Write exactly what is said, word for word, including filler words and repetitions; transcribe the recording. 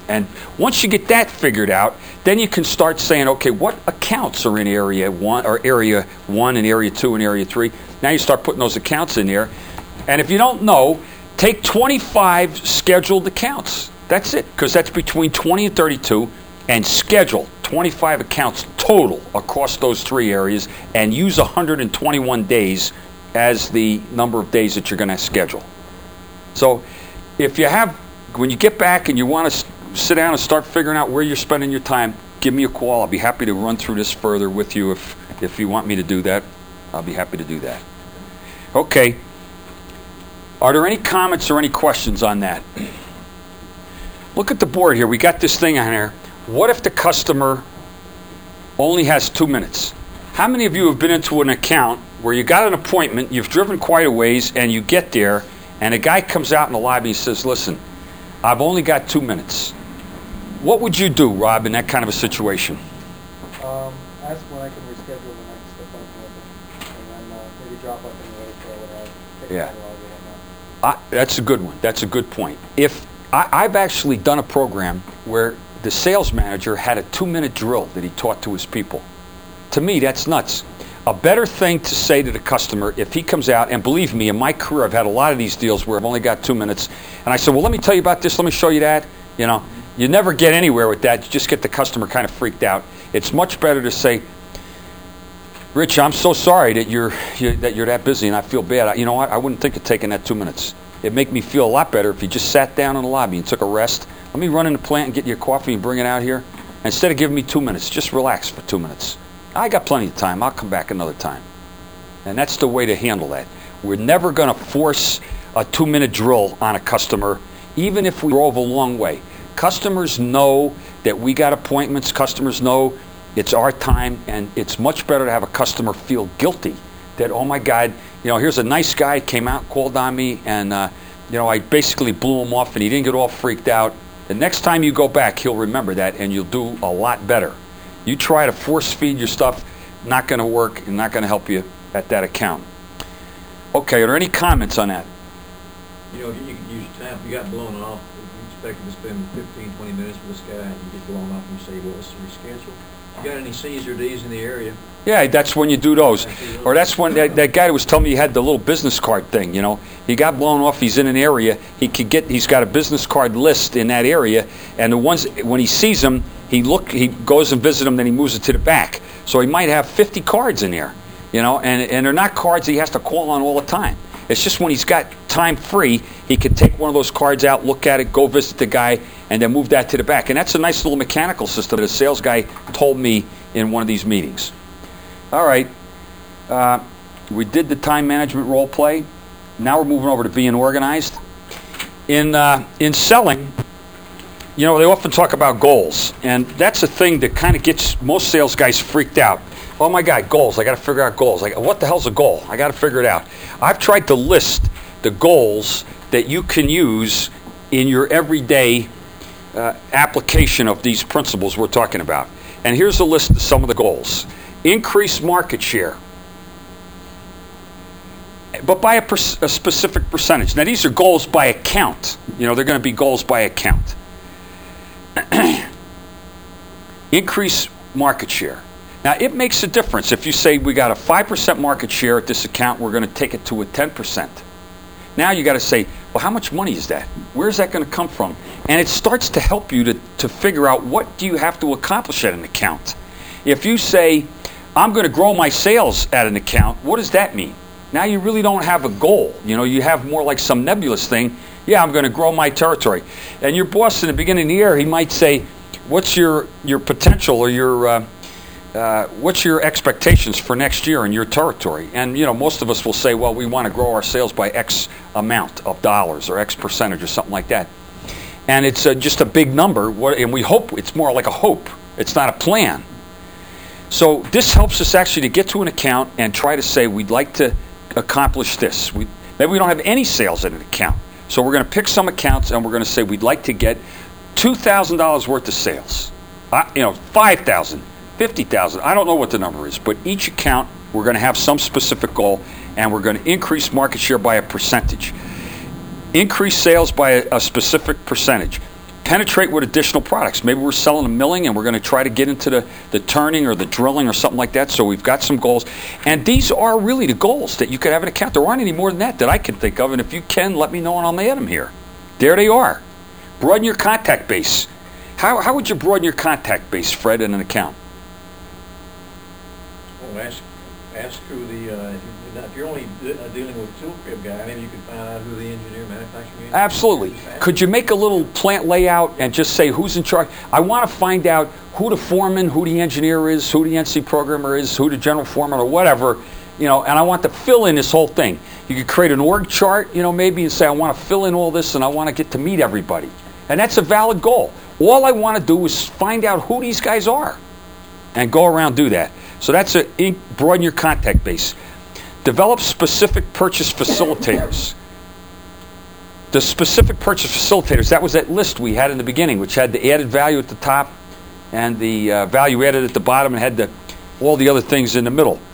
And once you get that figured out, then you can start saying, okay, what accounts are in area one or area one and area two and area three? Now you start putting those accounts in there. And if you don't know, take twenty-five scheduled accounts. That's it, because that's between twenty and thirty-two, and schedule twenty-five accounts total across those three areas, and use one hundred twenty-one days as the number of days that you're going to schedule. So if you have, when you get back and you want to sit down and start figuring out where you're spending your time, give me a call. I'll be happy to run through this further with you. If, if you want me to do that, I'll be happy to do that. Okay. Are there any comments or any questions on that? Look at the board here. We got this thing on here. What if the customer only has two minutes? How many of you have been into an account where you got an appointment, you've driven quite a ways, and you get there, and a guy comes out in the lobby and says, listen, I've only got two minutes. What would you do, Rob, in that kind of a situation? Um, ask when I can reschedule the next appointment with him, and then uh, maybe drop up in the way for whatever. Take Yeah. a log or whatnot. I, that's a good one. That's a good point. If I, I've actually done a program where the sales manager had a two-minute drill that he taught to his people. To me, that's nuts. A better thing to say to the customer if he comes out, and believe me, in my career, I've had a lot of these deals where I've only got two minutes, and I said, well, let me tell you about this, let me show you that. You know, you never get anywhere with that. You just get the customer kind of freaked out. It's much better to say, Rich, I'm so sorry that you're, you, that you're that busy, and I feel bad. I, you know what? I wouldn't think of taking that two minutes. It'd make me feel a lot better if you just sat down in the lobby and took a rest. Let me run in the plant and get you a coffee and bring it out here. Instead of giving me two minutes, just relax for two minutes. I got plenty of time. I'll come back another time. And that's the way to handle that. We're never going to force a two-minute drill on a customer, even if we drove a long way. Customers know that we got appointments. Customers know it's our time, and it's much better to have a customer feel guilty that, oh my God, you know, here's a nice guy, came out, called on me, and uh, you know, I basically blew him off, and he didn't get all freaked out. The next time you go back, he'll remember that, and you'll do a lot better. You try to force feed your stuff, not going to work, and not going to help you at that account. Okay, are there any comments on that? You know, you could use your time. If you got blown off, if you expected to spend fifteen, twenty minutes with this guy, and you get blown off, and you say, well, let's reschedule. You got any C's or D's in the area? Yeah, that's when you do those. Or that's when that, that guy was telling me he had the little business card thing, you know. He got blown off, he's in an area, he could get he's got a business card list in that area, and the ones when he sees them, he look he goes and visits them, then he moves it to the back. So he might have fifty cards in there, you know, and and they're not cards he has to call on all the time. It's just when he's got time free, he can take one of those cards out, look at it, go visit the guy, and then move that to the back. And that's a nice little mechanical system that a sales guy told me in one of these meetings. All right. Uh, we did the time management role play. Now we're moving over to being organized. In uh, in selling, you know, they often talk about goals. And that's a thing that kind of gets most sales guys freaked out. Oh my God, goals. I got to figure out goals. Like, what the hell's a goal? I got to figure it out. I've tried to list the goals that you can use in your everyday uh, application of these principles we're talking about. And here's a list of some of the goals. Increase market share, but by a, per- a specific percentage. Now, these are goals by account. You know, they're going to be goals by account. Increase market share. Now, it makes a difference if you say we got a five percent market share at this account, we're going to take it to a ten percent. Now you got to say, well, how much money is that? Where's that going to come from? And it starts to help you to, to figure out what do you have to accomplish at an account. If you say, I'm going to grow my sales at an account, what does that mean? Now you really don't have a goal. You know, you have more like some nebulous thing. Yeah, I'm going to grow my territory. And your boss in the beginning of the year, he might say, what's your, your potential or your... Uh, Uh, what's your expectations for next year in your territory? And, you know, most of us will say, well, we want to grow our sales by X amount of dollars or X percentage or something like that. And it's uh, just a big number, and we hope it's more like a hope. It's not a plan. So this helps us actually to get to an account and try to say we'd like to accomplish this. We, maybe we don't have any sales at an account. So we're going to pick some accounts and we're going to say we'd like to get two thousand dollars worth of sales. Uh, you know, five thousand dollars. fifty thousand dollars. I don't know what the number is, but each account we're going to have some specific goal, and we're going to increase market share by a percentage. Increase sales by a, a specific percentage. penetrate with additional products. Maybe we're selling a milling and we're going to try to get into the, the turning or the drilling or something like that. So we've got some goals. And these are really the goals that you could have an account. There aren't any more than that that I can think of. And if you can, let me know and I'll add them here. There they are. Broaden your contact base. How, how would you broaden your contact base, Fred, in an account? Well, ask, ask who the, uh, if, you, if you're only de- uh, dealing with a tool crib guy, maybe you could find out who the engineer, manufacturing engineer Absolutely. is. Could you make a little plant layout and just say who's in charge? I want to find out who the foreman, who the engineer is, who the N C programmer is, who the general foreman or whatever, you know, and I want to fill in this whole thing. You could create an org chart, you know, maybe and say I want to fill in all this and I want to get to meet everybody. And that's a valid goal. All I want to do is find out who these guys are and go around do that. So that's a broaden your contact base. Develop specific purchase facilitators. The specific purchase facilitators, that was that list we had in the beginning, which had the added value at the top and the uh, value added at the bottom and had the, all the other things in the middle.